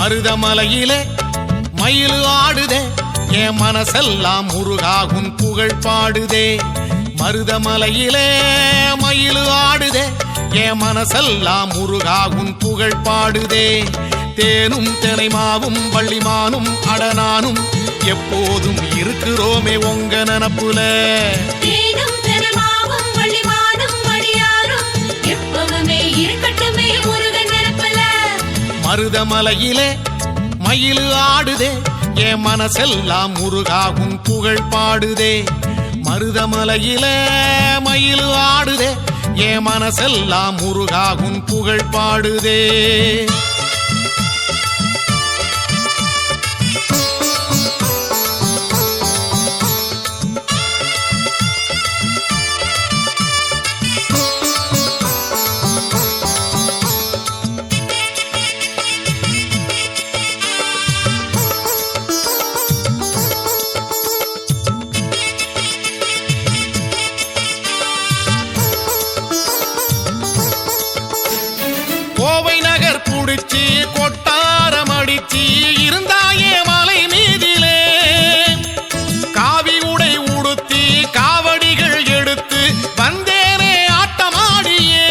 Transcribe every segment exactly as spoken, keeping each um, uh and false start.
மருதமலையிலே மயில் ஆடுதே என் மனசெல்லாம் முருகாகும் புகழ் பாடுதே. மருதமலையிலே மயில் ஆடுதே என் மனசெல்லாம் முருகாகும் புகழ் பாடுதே. தேனும் தினைமாவும் வள்ளிமானும் அடனானும் எப்போதும் இருக்கிறோமே உங்க நினப்புல. மருதமலையிலே மயில் ஆடுதே என் மனசெல்லாம் முருகாகும் புகழ் பாடுதே. மருதமலையிலே மயில் ஆடுதே என் மனசெல்லாம் முருகாகும் புகழ் பாடுதே. கோவை நகர் புடிச்சி கொட்டாரம் அடிச்சி இருந்தாயே மலை மீதிலே. காவி உடை உடுத்தி காவடிகள் எடுத்து வந்தேனே ஆட்டமாடியே.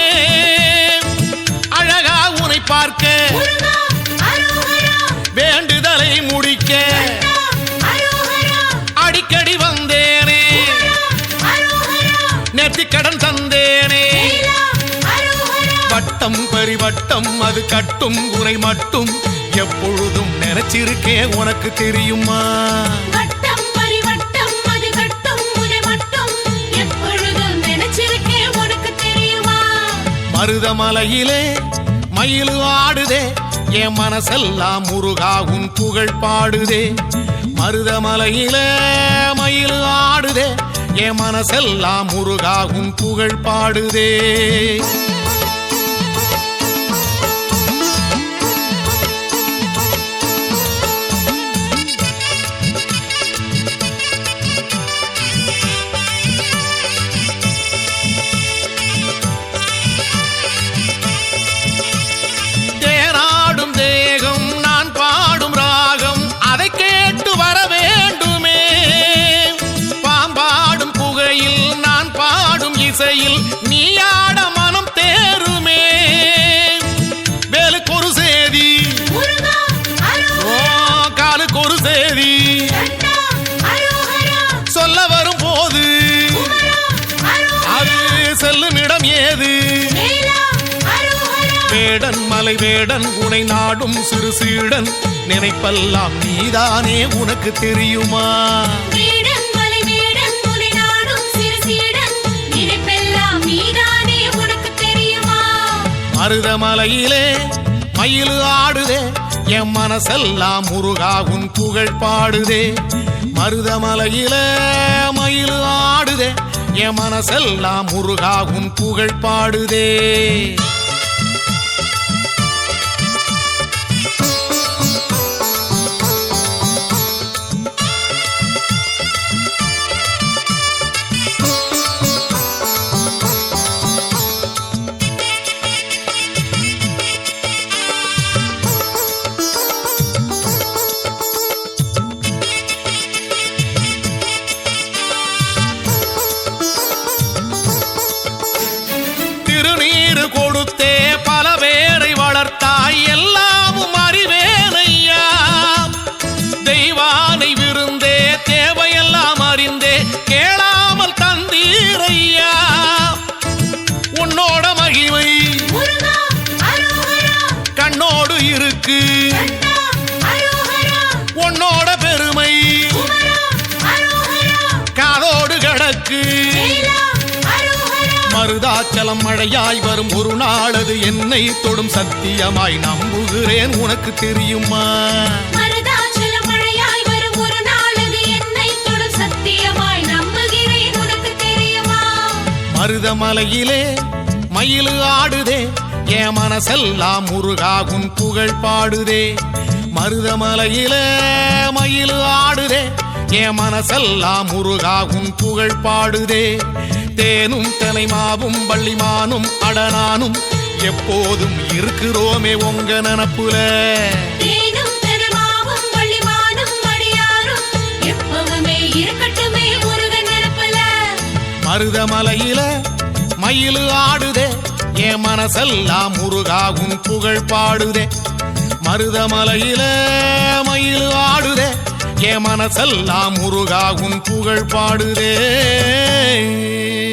அழகா உனை பார்க்க வேண்டுதலை முடிக்க அடிக்கடி வந்தேனே. நேர்த்தி கடன் தந்தேனே. வட்டம் பரிவட்டம் அது கட்டும் உரை மட்டும் எப்பொழுதும் நினைச்சிருக்கேன் உனக்கு தெரியுமா? வட்டம் பரிவட்டம் அது கட்டும் உரை மட்டும் எப்பொழுதும் நினைச்சிருக்கேன் உனக்கு தெரியுமா? மருதமலையிலே மயில் ஆடுதே என் மனசெல்லாம் முருகாகும் புகழ் பாடுதே. மருதமலையிலே மயில் ஆடுதே என் மனசெல்லாம் முருகாகும் புகழ் பாடுதே. நீ ஆட மனம் தேருமே. வேலுக்கு ஒரு சேதி காலுக்கு ஒரு சேதி சொல்ல வரும் போது அது செல்லும் இடம் ஏது? வேடன் மலை வேடன் உனை நாடும் சிறு சீடன் நினைப்பெல்லாம் நீதானே உனக்கு தெரியுமா? மருதமலையிலே மயில் ஆடுதே என் மனசெல்லாம் முருகாகும் புகழ் பாடுதே. மருதமலையிலே மயில் ஆடுதே என் மனசெல்லாம் முருகாகும் புகழ் பாடுதே. திருநீரு கொடுத்தே பல பேரை வளர்த்தாய் எல்லாமும் அறிவேனையா. தெய்வானை விருந்தே தேவையெல்லாம் அறிந்தே கேளாமல் தந்தீரையா. உன்னோட மகிமை கண்ணோடு இருக்கு. உன்னோட பெருமை காதோடு கிடக்கு. மருதாச்சலம் மழையாய் வரும் ஒரு நாளது என்னை தொடும் சத்தியமாய் நம்புகிறேன் உனக்கு தெரியுமா? மருதாச்சலம் மழையாய் வரும் ஒரு நாளது என்னை தொடும் சத்தியமாய் நம்புகிறேன் உனக்கு தெரியுமா? மருதமலையிலே மயில் ஆடுதே என் மனசெல்லாம் முருகாகும் புகழ் பாடுதே. மருதமலையிலே மயில் ஆடுதே என் மனசெல்லாம் முருகாகும் புகழ் பாடுதே. தேனும் தினைமாவும் வள்ளிமானும் அடனானும் எப்போதும் இருக்கிறோமே உங்க நினப்புல. மருதமலையில மயிலு ஆடுதே என் மனசெல்லாம் முருகா உன் புகழ் பாடுதே மருதமலையில மயிலு ஆடுதே என் மனசெல்லாம் முருகா உன் புகழ் பாடுதே